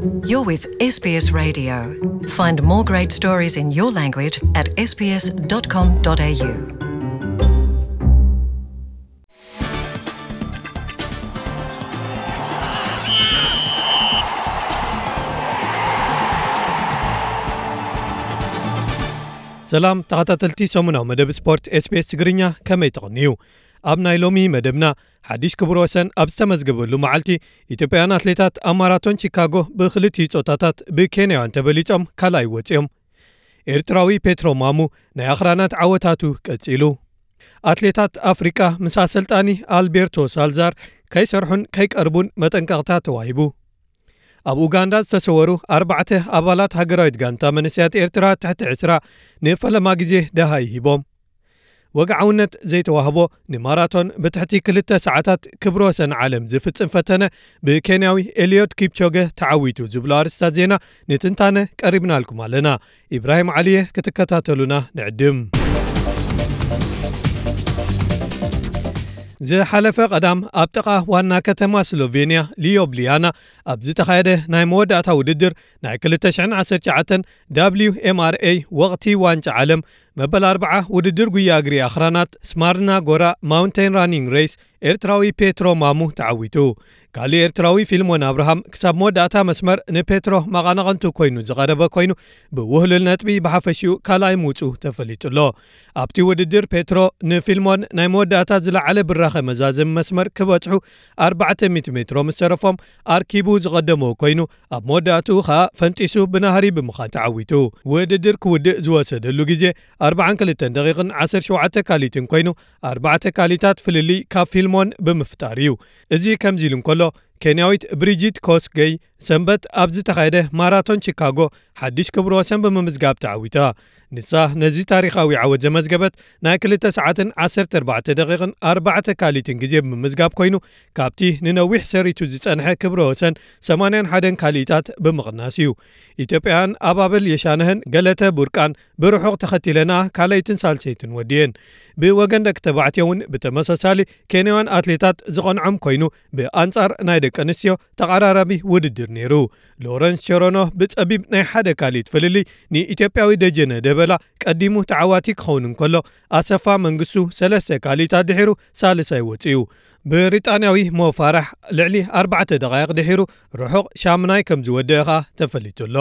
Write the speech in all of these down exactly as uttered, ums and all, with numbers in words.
You're with S B S Radio. Find more great stories in your language at s b s dot com dot a u. ሰላም ተኸታተልቲ ሰሙናዊ መደብ ስፖርት ኤስ ቢ ኤስ ትግርኛ ከመይ ተቐንዩ ኣብ ናይ ሎሚ መደብና ሓዲሽ ክብረ ወሰን ኣብ ዝተመዝገበሉ መዓልቲ ኢትዮጵያውያን ኣትሌታት ኣብ ማራቶን ቺካጎ ብክልቲኡ ጾታታት ብኬንያውያን ተበሊጾም ካልኣይ ወፂኦም ኤርትራዊ ፔትሮ ማሙ ናይ ኣኽራናት ዓወታቱ ቀጺሉ ኣትሌታት ኣፍሪካ ምስ ኣሰልጣኒ ኣልቤርቶ ሳልዛር ከይሰርሑን ከይቀርቡን መጠንቀቕታ ተዋሂቡ ኣብ ኡጋንዳ ዝተሰወሩ ኣርባዕተ ኣባላት ሃገራዊት ጋንታ መንእሰያት ኤርትራ ትሕቲ ዕስራ ንፈለማ ግዜ ደሃይ ሂቦም ወግዓውነት ዘይተዋህቦ ንማራቶን ብትሕቲ ክልተ ሰዓታት ክብረ ወሰን ዓለም ዝፍጽም ፈተነ ብኬንያዊ ኤልዮት ኪፕቾገ ተዓዊቱ ዝብሎ ኣርስታት ዜና ንትንታነ ቀሪብናልኩም ኣለና ኢብራሂም ዓልየ ክትከታተሉና ንዕድም ዝሓለፈ ቀዳም ኣብ ጥቓ ዋና ከተማ ስሎቬንያ ሊዮብሊያና ኣብ ዝተኻየደ ናይ መወዳእታ ውድድር ናይ ክልተ ሽሕን ዓሰርተ ትሽዓተ ዳብሊው ኤም ኣር ኤ ወቕቲ ዋንጫ ዓለም መበል ኣርባዓ ውድድር ጉያ እግሪ ኣኽራናት ስማርና ጎራ ማውንቴን ራኒንግ ሬስ ኤርትራዊ ፔትሮ ማሙ ተዓዊቱ ካሊ ኤርትራዊ ፊልሞን አብርሃም ክሳብ መወዳእታ መስመር ንፔትሮ ማቓናቐንቱ ኮይኑ ዝቐረበ ኮይኑ ብውህሉል ነጥቢ ብሓፈሽኡ ካልኣይ ምውፁ ተፈሊጡሎ ኣብቲ ውድድር ፔትሮ ንፊልሞን ናይ መወዳእታ ዝለዓለ ብራኸ መዛዝም መስመር ክበጽሑ ኣርባዕተ ሚእቲ ሜትሮ ምስ ተረፎም ኣርኪቡ ዝቐደሞ ኮይኑ ኣብ መወዳእትኡ ኸኣ ፈንጢሱ ብናህሪ ብምዃን ተዓዊቱ ውድድር ክውድእ ዝወሰደሉ ግዜ ኣርባዓን ክልተን ደቂቕን ዓሰርተ ሸውዓተ ካሊትን ኮይኑ ኣርባዕተ ካሊታት ፍልሊ ካብ ፊልሞን ብምፍጣር እዩ እዚ ከምዚ ኢሉ እንከሎ ኬንያዊት ብሪጂት ኮስጌይ ሰንበት ኣብ ዝተኻየደ ማራቶን ቺካጎ ሓድሽ ክብረ ወሰን ብምምዝጋብ ተዓዊታ ንሳ ነዚ ታሪኻዊ ዓወት ዘመዝገበት ናይ ክልተ ሰዓትን ዓሰርተ ኣርባዕተ ደቂቕን ኣርባዕተ ካሊትን ግዜ ብምምዝጋብ ኮይኑ ካብቲ ንነዊሕ ሰሪቱ ዝጸንሐ ክብረ ወሰን ሰማንያ ሓደ ካሊታት ብምቕናስ እዩ ኢትዮጵያን ኣባብል የሻነህን ገለተ ቡርቃን ብርሑቕ ተኸቲለና ካልኣይትን ሳልሰይትን ወዲየን ብወገን ደቂ ተባዕትዮ እውን ብተመሳሳሊ ኬንያውያን ኣትሌታት ዝቐንዖም ኮይኑ ብኣንጻር ናይ ደቂ ኣንስትዮ ተቐራራቢ ውድድር ነይሩ ሎረንስ ቸሮኖ ብጸቢብ ናይ ሓደ ካሊት ፍልሊ ንኢትዮጵያዊ ደጀነ ደበላ ቀዲሙ ተዓዋቲ ክኸውን እንከሎ ኣሰፋ መንግስቱ ሰለስተ ካሊታት ድሒሩ ሳልሳይ ወፂኡ ብሪጣንያዊ ሞፋራሕ ልዕሊ ኣርባዕተ ደቓይቕ ድሒሩ ርሑቕ ሻምናይ ከም ዝወደቐ ተፈሊጡሎ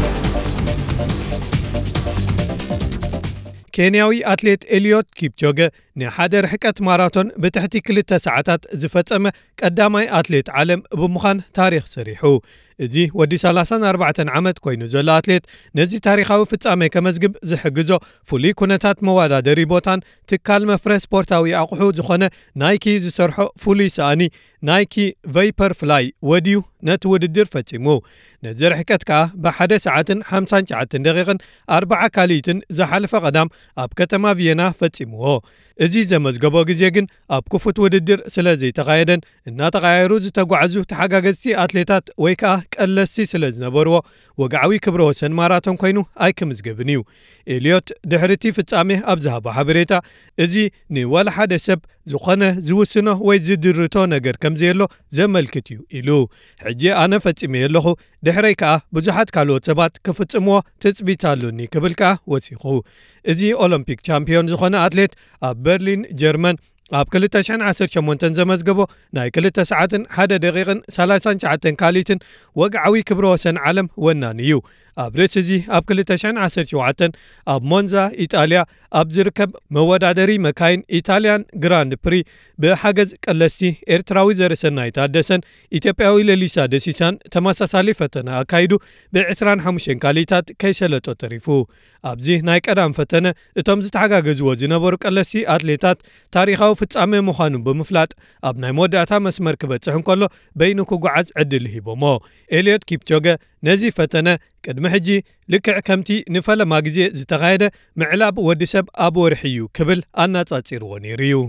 ኬንያዊ ኣትሌት ኤልዮት ኪፕቾገ ንሓደ ርሕቀት ማራቶን ብትሕቲ ክልተ ሰዓታት ዝፈጸመ ቀዳማይ ኣትሌት ዓለም ብምዃን ታሪኽ ሰሪሑ እዚ ወዲ ሰላሳን ኣርባዕተን ዓመት ኮይኑ ዘሎ ኣትሌት ነዚ ታሪኻዊ ፍጻሜ ከመዝግብ ዝሕግዞ ፍሉይ ኩነታት መወዳደሪ ቦታን ትካል መፍረ ስፖርታዊ ኣቑሑ ዝኾነ ናይኪ ዝሰርሖ ፍሉይ ሰኣኒ ናይኪ ቫይፐር ፍላይ ወዲዩ ነቲ ውድድር ፈጺሙ ነዚ ርሕቀት ከዓ ብሓደ ሰዓትን ሓምሳን ትሽዓተን ደቂቕን ኣርባዓ ካሊትን ዝሓለፈ ቀዳም ኣብ ከተማ ቪየና ፈጺምዎ እዚ ዘመዝገቦ ግዜ ግን ኣብ ክፉት ውድድር ስለ ዘይተኻየደን እናተቐያየሩ ዝተጓዓዙ ተሓጋገዝቲ ኣትሌታት ወይ ከዓ ቀለስቲ ስለ ዝነበርዎ ወግዓዊ ክብረ ወሰን ማራቶን ኮይኑ ኣይክምዝገብን እዩ ኤልዮት ድሕርቲ ፍጻሜ ኣብ ዝሃቦ ሓበሬታ እዚ ንወላ ሓደ ሰብ ዝኾነ ዝውስኖ ወይ ዝድርቶ ነገር ከምዘየሎ ዘመልክት እዩ ኢሉ ሕጂ ኣነ ፈጺመ ኣለኹ ድሕረይ ከዓ ብዙሓት ካልኦት ሰባት ክፍጽምዎ ትጽቢት ኣለኒ ክብል ከዓ ወሲኹ እዚ ኦሎምፒክ ቻምፒዮን ዝኾነ ኣትሌት ኣብ በርሊን ጀርመን ኣብ ክልተ ሽሕን ዓሰርተ ሸሞንተን ዘመዝገቦ ናይ ክልተ ሰዓትን ሓደ ደቂቕን ሰላሳን ትሽዓተን ካሊትን ወግዓዊ ክብረ ወሰን ዓለም ወናኒ እዩ ኣብ ርእሲ እዚ ኣብ ክልተ ሽሕን ዓሰርተ ሸውዓተን ኣብ ሞንዛ ኢጣልያ ኣብ ዝርከብ መወዳደሪ መካይን ኢታልያን ግራንድ ፕሪ ብሓገዝ ቀለስቲ ኤርትራዊ ዘርእሰናይ ታደሰን ኢትዮጵያዊ ለሊሳ ደሲሳን ተመሳሳሊ ፈተነ ኣካይዱ ብዕስራን ሓሙሽተን ካሊታት ከይሰለጦ ተሪፉ ኣብዚ ናይ ቀዳም ፈተነ እቶም ዝተሓጋገዝዎ ዝነበሩ ቀለስቲ ኣትሌታት ታሪኻዊ ፍጻሜ ምዃኑ ብምፍላጥ ኣብ ናይ መወዳእታ መስመር ክበጽሕ እንከሎ በይኑ ክጓዓዝ ዕድል ሂቦሞ ኤልዮት ኪፕቾገ ነዚ ፈተነ ቅድሚ ሕጂ ልክዕ ከምቲ ንፈለማ ግዜ ዝተኻየደ ምዕላብ ወዲ ሰብ ኣብ ወርሒ እዩ ክብል ኣናጻጺርዎ ነይሩ እዩ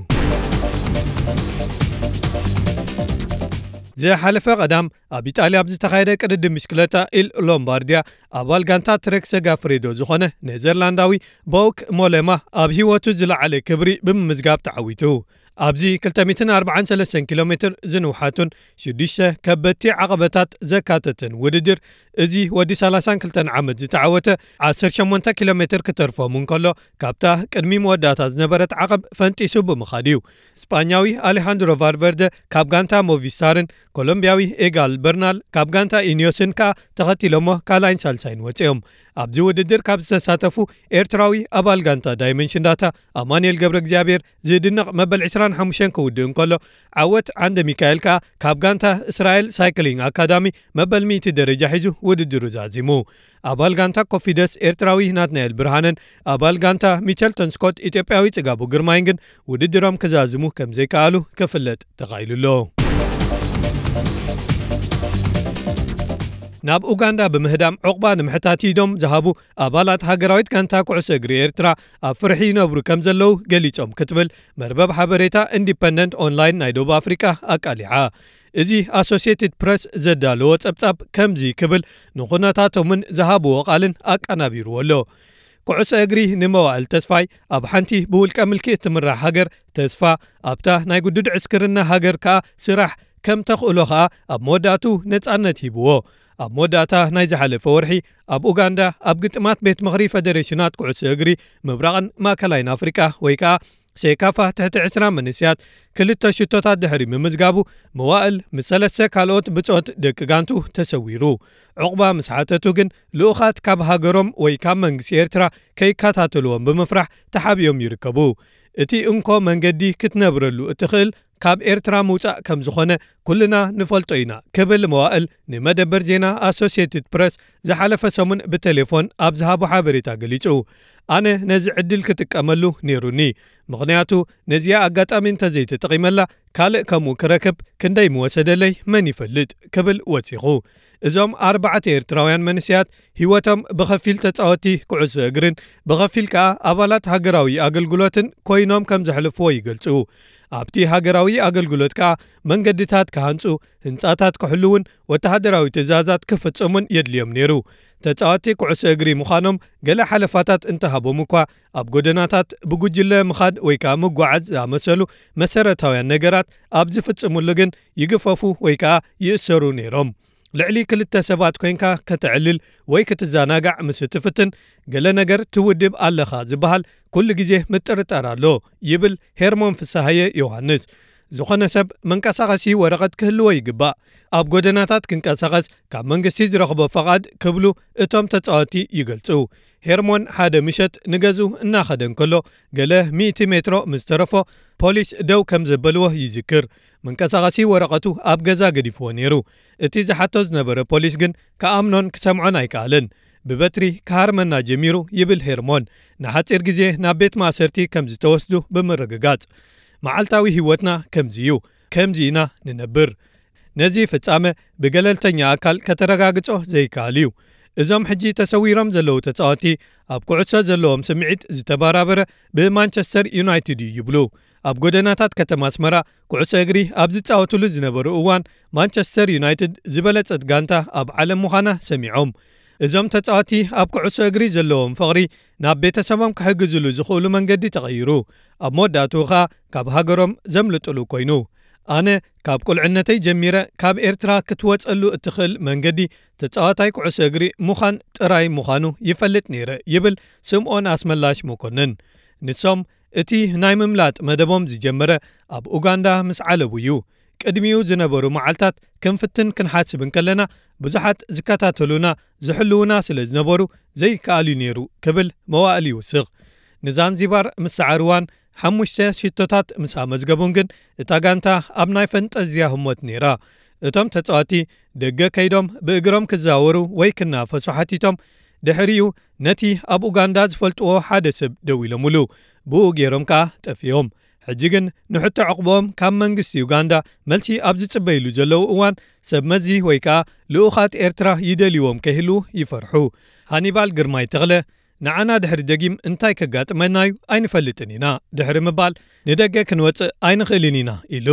ዝሓለፈ ቀዳም ኣብ ኢጣልያ ኣብ ዝተኻየደ ቅድድም ብሽክለታ ኢል ሎምባርዲያ ኣባል ጋንታ ትሬክ ሰጋፍሬዶ ዝኾነ ኔዘርላንዳዊ ቦውክ ሞሌማ ኣብ ህይወቱ ዝለዓለ ክብሪ ብምምዝጋብ ተዓዊቱ ኣብዚ ክልተ ሚእትን ኣርባዓን ሰለስተን ኪሎ ሜትር ዝንውሓቱን ሽዱሽተ ከበድቲ ዓቐበታት ዘካተትን ውድድር እዚ ወዲ ሰላሳን ክልተን ዓመት ዝተዓወተ ዓሰርተ ሸሞንተ ኪሎ ሜትር ክተርፎም እንከሎ ካብታ ቅድሚ መወዳእታ ዝነበረት ዓቐብ ፈንጢሱ ብምኻድ እዩ። እስጳኛዊ አሌሃንድሮ ቫልቨርደ ካብ ጋንታ ሞቪስታርን ኮሎምቢያዊ ኤጋል በርናል ካብ ጋንታ ኢኒዮስን ከዓ ተኸቲሎሞ ካልኣይን ሳልሳይን ወፂኦም። ኣብዚ ውድድር ካብ ዝተሳተፉ ኤርትራዊ ኣባል ጋንታ ዳይመንሽን ዳታ ኣማንኤል ገብረ እግዚኣብሔር ዝድንቕ መበል ዒስራን ሓሙሽተን ክውድእ እንከሎ ዓወት ዓንደ ሚካኤል ከዓ ካብ ጋንታ እስራኤል ሳይክሊንግ አካዳሚ መበል ሚእቲ ደረጃ ሒዙ ውድድሩ ዛዚሙ። ኣባል ጋንታ ኮፊደስ ኤርትራዊ ናትናኤል ብርሃንን ኣባል ጋንታ ሚቸልተን ስኮት ኢትዮጵያዊ ጽጋቡ ግርማይን ግን ውድድሮም ክዛዝሙ ከም ዘይከኣሉ ክፍለጥ ተኻኢሉሎ። ናብ ኡጋንዳ ብምህዳም ዕቑባ ንምሕታት ኢዶም ዝሃቡ ኣባላት ሃገራዊት ጋንታ ኩዕሶ እግሪ ኤርትራ ኣብ ፍርሒ ይነብሩ ከም ዘለዉ ገሊጾም ክትብል መርበብ ሓበሬታ ኢንዲፐንደንት ኦንላይን ናይ ደቡብ ኣፍሪካ ኣቃሊዓ። እዚ ኣሶሲየትድ ፕሬስ ዘዳለዎ ጸብጻብ ከምዚ ክብል ንኹነታቶምን ዝሃብዎ ቓልን ኣቀናቢርዎ ኣሎ። ኩዕሶ እግሪ ንመዋዕል ተስፋይ ኣብ ሓንቲ ብውልቀ ምልክዕ እትምራሕ ሃገር ተስፋ ኣብታ ናይ ጉዱድ ዕስክርና ሃገር ከዓ ስራሕ ከም ተኽእሎ ከዓ ኣብ መወዳእቱ ነጻነት ሂብዎ። ኣብ መወዳእታ ናይ ዝሓለፈ ወርሒ ኣብ ኡጋንዳ ኣብ ግጥማት ቤት ምኽሪ ፌደሬሽናት ኩዕሶ እግሪ ምብራቕን ማእከላይን ኣፍሪቃ ወይ ከዓ ሴካፋ ትሕቲ ዕስራ መንስያት ክልተ ሽቶታት ድሕሪ ምምዝጋቡ መዋእል ምስ ሰለስተ ካልኦት ብጾት ደቂ ጋንቱ ተሰዊሩ። ዕቑባ ምስ ሓተቱ ግን ልኡኻት ካብ ሃገሮም ወይ ካብ መንግስቲ ኤርትራ ከይከታተልዎም ብምፍራሕ ተሓቢኦም ይርከቡ። እቲ እንኮ መንገዲ ክትነብረሉ እትኽእል ካብ ኤርትራ ምውፃእ ከም ዝኾነ ኩልና ንፈልጦ ኢና ክብል መዋእል ንመደበር ዜና ኣሶሲየትድ ፕሬስ ዝሓለፈ ሰሙን ብቴሌፎን ኣብ ዝሃቦ ሓበሬታ ገሊጹ። ኣነ ነዚ ዕድል ክጥቀመሉ ነይሩኒ፣ ምኽንያቱ ነዚያ ኣጋጣሚ እንተዘይተጠቒመላ ካልእ ከምኡ ክረክብ ክንደይ ምወሰደለይ መን ይፈልጥ ክብል ወፂኹ። እዞም ኣርባዕተ ኤርትራውያን መንስያት ህይወቶም ብኸፊል ተጻወቲ ኩዕሶ እግርን ብኸፊል ከዓ ኣባላት ሃገራዊ ኣገልግሎትን ኮይኖም ከም ዘሕልፍዎ ይገልጹ። ኣብቲ ሃገራዊ ኣገልግሎት ከዓ መንገድታት ክሃንጹ፣ ህንጻታት ክሕልውን፣ ወተሃደራዊ ትእዛዛት ክፍጽሙን የድልዮም ነይሩ። ተጻዋቲ ኩዕሶ እግሪ ምዃኖም ገለ ሓለፋታት እንተሃቦም እኳ ኣብ ጎደናታት ብጉጅለ ምኻድ ወይ ከዓ ምጓዓዝ ዝኣመሰሉ መሰረታውያን ነገራት ኣብ ዝፍጽሙሉ ግን ይግፈፉ ወይ ከዓ ይእሰሩ ነይሮም። ልዕሊ ክልተ ሰባት ኮንካ ከተዕልል ወይ ክትዘናጋዕ ምስ እትፍትን ገለ ነገር ትውድብ ኣለኻ ዝበሃል ኩሉ ግዜ ምጥርጣር ኣሎ ይብል ሄርሞን ፍሳሐየ ዮሃንስ። ዝኾነ ሰብ መንቀሳቐሲ ወረቐት ክህልዎ ይግባእ። ኣብ ጎደናታት ክንቀሳቐስ ካብ መንግስቲ ዝረኽቦ ፈቓድ ክብሉ እቶም ተጻዋቲ ይገልጹ። ሄርሞን ሓደ ምሸት ንገዙ እናኸደ እንከሎ ገለ ሚእቲ ሜትሮ ምስ ተረፎ ፖሊስ ደው ከም ዘበልዎ ይዝክር። መንቀሳቐሲ ወረቐቱ ኣብ ገዛ ገዲፍዎ ነይሩ። እቲ ዝሓቶ ዝነበረ ፖሊስ ግን ከኣምኖን ክሰምዖን ኣይከኣለን። ብበትሪ ክሃርመና ጀሚሩ ይብል ሄርሞን ንሓፂር ግዜ ናብ ቤት ማእሰርቲ ከም ዝተወስዱ ብምርግጋጽ። መዓልታዊ ህይወትና ከምዚ እዩ፣ ከምዚ ኢና ንነብር። ነዚ ፍጻመ ብገለልተኛ ኣካል ከተረጋግጾ ዘይከኣል እዩ። እዞም ሕጂ ተሰዊሮም ዘለዉ ተጻዋቲ ኣብ ኩዕሶ ዘለዎም ስምዒት ዝተባራበረ ብማንቸስተር ዩናይትድ እዩ ይብሉ። ኣብ ጎደናታት ከተማ ኣስመራ ኩዕሶ እግሪ ኣብ ዝጻወትሉ ዝነበሩ እዋን ማንቸስተር ዩናይትድ ዝበለጸት ጋንታ ኣብ ዓለም ምዃና ሰሚዖም። እዞም ተጻዋቲ ኣብ ኩዕሶ እግሪ ዘለዎም ፍቕሪ ናብ ቤተሰቦም ክሕግዝሉ ዝኽእሉ መንገዲ ተቐይሩ። ኣብ መወዳእቱ ኸኣ ካብ ሃገሮም ዘምልጥሉ ኮይኑ ኣነ ካብ ቁልዕነተይ ጀሚረ ካብ ኤርትራ ክትወፀሉ እትኽእል መንገዲ ተጻዋታይ ኩዕሶ እግሪ ምዃን ጥራይ ምዃኑ ይፈልጥ ነይረ ይብል ስምዖን ኣስመላሽ መኮንን። ንሶም እቲ ናይ ምምላጥ መደቦም ዝጀመረ ኣብ ኡጋንዳ ምስ ዓለቡ እዩ። ቅድሚኡ ዝነበሩ መዓልታት ክንፍትን ክንሓስብ እንከለና ብዙሓት ዝከታተሉና ዝሕልውና ስለ ዝነበሩ ዘይከኣል ነይሩ ክብል መዋእል ይውስኽ። ንዛንዚባር ምስ ሰዓር እዋን ሓሙሽተ ሽቶታት ምስ ኣመዝገቡን ግን እታ ጋንታ ኣብ ናይ ፈንጠዝያ ህሞት ነይራ። እቶም ተጻዋቲ ደገ ከይዶም ብእግሮም ክዛወሩ ወይ ክናፈሱ ሓቲቶም ድሕሪኡ ነቲ ኣብ ኡጋንዳ ዝፈልጥዎ ሓደ ሰብ ደው ኢሎሙሉ ብኡ ገይሮም ከዓ ጠፊዮም። ሕጂ ግን ንሕቶ ዕቑቦም ካብ መንግስቲ ዩጋንዳ መልሲ ኣብ ዝጽበይሉ ዘለዉ እዋን ሰብ መዚ ወይ ከዓ ልኡኻት ኤርትራ ይደልይዎም ከይህሉ ይፈርሑ። ሃኒባል ግርማይ ተኽለ ንዓና ድሕሪ ደጊም እንታይ ከጋጥመናዩ ኣይንፈልጥን ኢና ድሕሪ ምባል ንደገ ክንወፅእ ኣይንኽእልን ኢና ኢሉ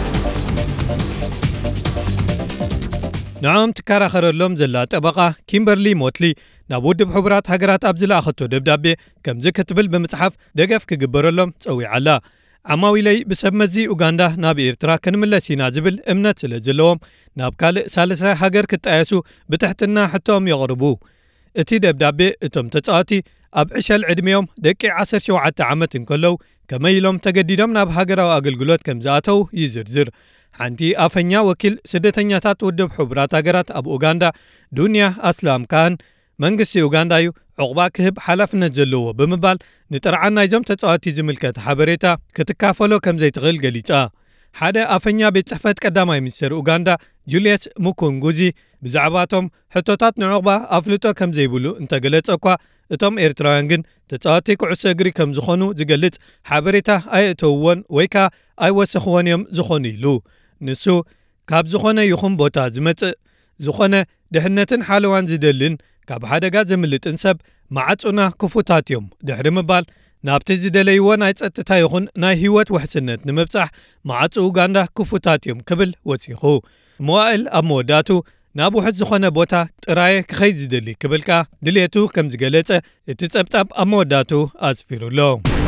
ንዖም ትከራኸረሎም ዘላ ጠበቓ ኪምበርሊ ሞትሊ ናብ ውድብ ሕቡራት ሃገራት ኣብ ዝለኣኸቶ ደብዳቤ ከምዚ ክትብል ብምጽሓፍ ደገፍ ክግበረሎም ጸዊዓላ። ዓማዊለይ ብሰብ መዚ ኡጋንዳ ናብ ኤርትራ ክንምለስ ኢና ዝብል እምነት ስለ ዘለዎም ናብ ካልእ ሳልሳይ ሃገር ክጣየሱ ብትሕትና ሕቶም የቕርቡ። እቲ ደብዳቤ እቶም ተጻዋቲ ኣብ ዕሸል ዕድሜዮም ደቂ ዓሰርተ ሸውዓተ ዓመት እንከለው ከመይ ኢሎም ተገዲዶም ናብ ሃገራዊ ኣገልግሎት ከም ዝኣተው ይዝርዝር። ሓንቲ ኣፈኛ ወኪል ስደተኛታት ውድብ ሕቡራት ሃገራት ኣብ ኡጋንዳ ዱንያ ኣስላም ካህን መንግስቲ ኡጋንዳ እዩ ዕቑባ ክህብ ሓላፍነት ዘለዎ ብምባል ንጥርዓና ናይዞም ተጻዋቲ ዝምልከት ሓበሬታ ክትካፈሎ ከም ዘይትኽእል ገሊጻ። ሓደ ኣፈኛ ቤት ጽሕፈት ቀዳማይ ሚኒስትር ኡጋንዳ ጁልየስ ሙኩንጉዚ ብዛዕባቶም ሕቶታት ንዕቑባ ኣፍልጦ ከም ዘይብሉ እንተገለጸ እኳ እቶም ኤርትራውያን ግን ተጻዋቲ ኩዕሶ እግሪ ከም ዝኾኑ ዝገልጽ ሓበሬታ ኣየእተውዎን ወይ ከዓ ኣይወሰኽዎን እዮም ዝኾኑ ኢሉ። ንሱ ካብ ዝኾነ ይኹን ቦታ ዝመጽእ ዝኾነ ድሕነትን ሓለዋን ዝደልን ካብ ሓደጋ ዘምልጥን ሰብ ማዓጹና ክፉታት እዮም ድሕሪ ምባል ናብቲ ዝደለይዎ ናይ ጸጥታ ይኹን ናይ ህይወት ውሕስነት ንምብጻሕ ማዓጹ ኡጋንዳ ክፉታት እዮም ክብል ወሲኹ። መዋእል ኣብ መወዳቱ ናብ ውሕስ ዝኾነ ቦታ ጥራየ ክኸይድ ዝደሊ ክብልካ ድልየቱ ከም ዝገለጸ እቲ ጸብጻብ ኣብ መወዳቱ ኣስፊሩሎ።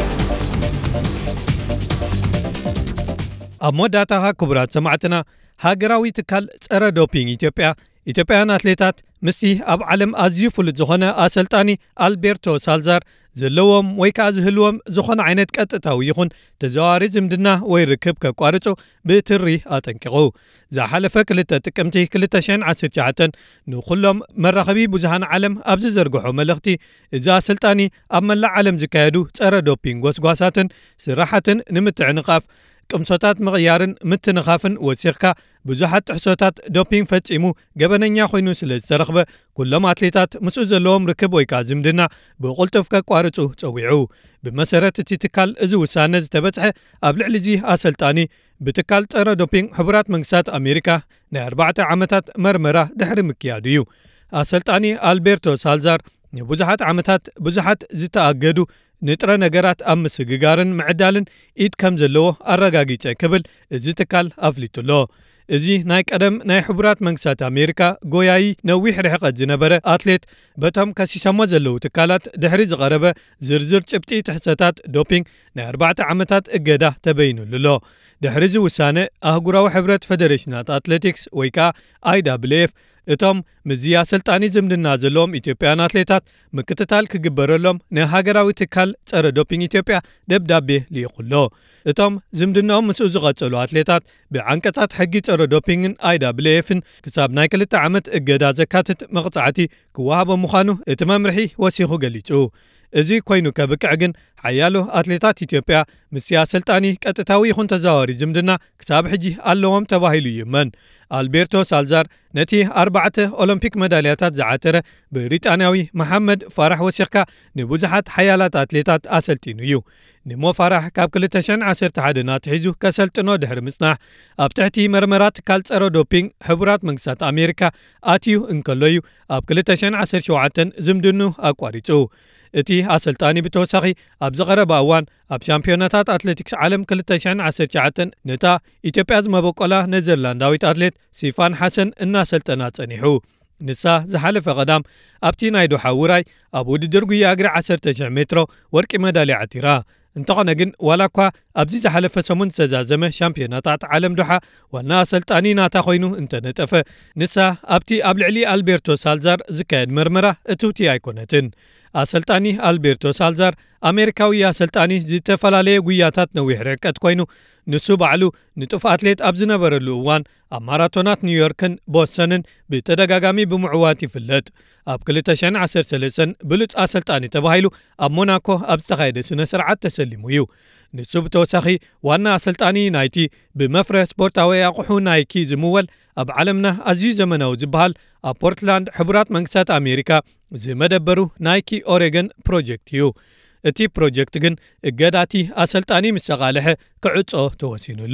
ኣብ መወዳታኻ ክቡራት ሰማዕትና ሃገራዊ ትካል ጸረ ዶፒንግ ኢትዮጵያ ኢትዮጵያውያን ኣትሌታት ምስቲ ኣብ ዓለም ኣዝዩ ፍሉጥ ዝኾነ ኣሰልጣኒ ኣልቤርቶ ሳልዛር ዘለዎም ወይ ከዓ ዝህልዎም ዝኾነ ዓይነት ቀጥታዊ ይኹን ተዘዋዋሪ ዝምድና ወይ ርክብ ከቋርጹ ብትሪ ኣጠንቂቑ። ዝሓለፈ ክልተ ጥቅምቲ ክልተ ሽሕን ዓሰርተ ሸውዓተ ንኹሎም መራኸቢ ብዙሃን ዓለም ኣብ ዝዘርግሖ መልእኽቲ እዚ ኣሰልጣኒ ኣብ መላእ ዓለም ዝካየዱ ጸረ ዶፒንግ ጎስጓሳትን ስራሓትን ንምትዕንቓፍ ቅምሶታት ምቕያርን ምትንኻፍን ወሲኽካ ብዙሓት ጥሕሶታት ዶፒንግ ፈጺሙ ገበነኛ ኮይኑ ስለ ዝተረኽበ ኩሎም ኣትሌታት ምስኡ ዘለዎም ርክብ ወይ ከዓ ዝምድና ብቕልጡፍ ከቋርጹ ጸዊዑ። ብመሰረት እቲ ትካል እዚ ውሳነ ዝተበጽሐ ኣብ ልዕሊ እዚ ኣሰልጣኒ ብትካል ጸረ ዶፒንግ ሕቡራት መንግስታት ኣሜሪካ ናይ ኣርባዕተ ዓመታት መርመራ ድሕሪ ምክያዱ እዩ። ኣሰልጣኒ ኣልቤርቶ ሳልዛር ንብዙሓት ዓመታት ብዙሓት ዝተኣገዱ ንጥረ ነገራት ኣብ ምስግጋርን ምዕዳልን ኢድ ከም ዘለዎ ኣረጋጊጸ ክብል እዚ ትካል ኣፍሊጡሎ። እዚ ናይ ቀደም ናይ ሕቡራት መንግስታት ኣሜሪካ ጎያይ ነዊሕ ርሕቐት ዝነበረ ኣትሌት በቶም ከሲሰሞ ዘለዉ ትካላት ድሕሪ ዝቐረበ ዝርዝር ጭብጢ ትሕሰታት ዶፒንግ ናይ ኣርባዕተ ዓመታት እገዳ ተበይኑሉሎ። ድሕሪ እዚ ውሳነ ኣህጉራዊ ሕብረት ፌደሬሽናት ኣትሌቲክስ ወይ ከዓ ኣይ ደብልዩ ኤፍ እቶም ምዚ ኣሰልጣኒ ዝምድና ዘለዎም ኢትዮጵያውያን ኣትሌታት ምክትታል ክግበረሎም ንሃገራዊ ትካል ጸረ ዶፒንግ ኢትዮጵያ ደብዳቤ ልይኹሎ። እቶም ዝምድናኦም ምስኡ ዝቐጸሉ ኣትሌታት ብዓንቀጻት ሕጊ ጸረ ዶፒንግን ኣይ ደብልዩ ኤፍን ክሳብ ናይ ክልተ ዓመት እገዳ ዘካትት መቕጻዕቲ ክወሃቦ ምዃኑ እቲ መምርሒ ወሲኹ ገሊጹ። እዚ ኮይኑ ከብቅዕ ግን ሓያሎ ኣትሌታት ኢትዮጵያ ምስ ኣሰልጣኒ ቀጥታዊ ይኹን ተዘዋዋሪ ዝምድና ክሳብ ሕጂ ኣለዎም ተባሂሉ ይመን። ኣልቤርቶ ሳልዛር ነቲ ኣርባዕተ ኦሎምፒክ መዳልያታት ዝዓተረ ብሪጣንያዊ መሐመድ ፋራሕ ወሲኽካ ንብዙሓት ሓያላት ኣትሌታት ኣሰልጢኑ እዩ። ንሞ ፋራሕ ካብ ክልተ ሽሕን ዓሰርተ ሓደን ኣትሒዙ ከሰልጥኖ ድሕሪ ምጽናሕ ኣብ ትሕቲ መርመራ ትካል ጸረ ዶፒንግ ሕቡራት መንግስታት ኣሜሪካ ኣትዩ እንከሎ እዩ ኣብ ክልተ ሽሕን ዓሰርተ ሸውዓተን ዝምድኑ ኣቋሪጹ። እቲ ኣሰልጣኒ ብተወሳኺ ኣብ ዝቐረበ እዋን ኣብ ሻምፒዮናታት ኣትሌቲክስ ዓለም ክልተ ሽሕን ዓሰርተ ሸውዓተን ነታ ኢትዮጵያ ዝመበቆላ ኔዘርላንዳዊት ኣትሌት ሲፋን ሓሰን እናሰልጠና ጸኒሑ። ንሳ ዝሓለፈ ቀዳም ኣብቲ ናይ ዶሓ ውራይ ኣብ ውድድር ጉያ እግሪ ዓሰርተ ሽሕ ሜትሮ ወርቂ መዳልያ ዓቲራ። እንተኾነ ግን ዋላ እኳ ኣብዚ ዝሓለፈ ሰሙን ዝተዛዘመ ሻምፒዮናታት ዓለም ዶሓ ዋና ኣሰልጣኒ ናታ ኮይኑ እንተነጠፈ ንሳ ኣብቲ ኣብ ልዕሊ ኣልቤርቶ ሳልዛር ዝካየድ መርመራ እትውቲ ኣይኮነትን። ኣሰልጣኒ ኣልቤርቶ ሳልዛር ኣሜሪካዊ ኣሰልጣኒ ዝተፈላለየ ጉያታት ነዊሕ ርሕቀት ኮይኑ ንሱ ባዕሉ ንጡፍ ኣትሌት ኣብ ዝነበረሉ እዋን ኣብ ማራቶናት ኒውዮርክን ቦስተንን ብተደጋጋሚ ብምዕዋት ይፍለጥ። ኣብ ክልተ ሽሕን ዓሰርተ ሰለስተን ብሉጽ ኣሰልጣኒ ተባሂሉ ኣብ ሞናኮ ኣብ ዝተኻየደ ስነ ስርዓት ተሰሊሙ እዩ። ንሱ ብተወሳኺ ዋና ኣሰልጣኒ ናይቲ ብመፍረ ስፖርታዊ ኣቑሑ ናይኪ ዝምወል ኣብ ዓለምና ኣዝዩ ዘመናዊ ዝበሃል ኣብ ፖርትላንድ ሕቡራት መንግስታት ኣሜሪካ ዝመደበሩ ናይኪ ኦሬገን ፕሮጀክት እዩ። እቲ ፕሮጀክት ግን እገዳቲ ኣሰልጣኒ ምስ ተቓልሐ ክዕጾ ተወሲኑሎ።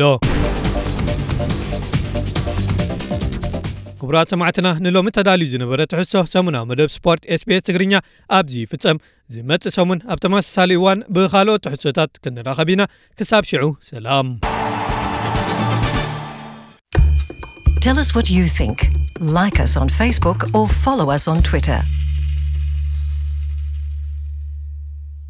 ክቡራት ሰማዕትና ንሎሚ ተዳልዩ ዝነበረ ትሕሶ ሰሙናዊ መደብ ስፖርት ኤስቢኤስ ትግርኛ ኣብዚ ይፍጸም። ዝመጽእ ሰሙን ኣብ ተመሳሳሊ እዋን ብኻልኦት ትሕሶታት ክንራኸብ ኢና። ክሳብ ሽዑ ሰላም። Tell us what you think. Like us on Facebook or follow us on Twitter.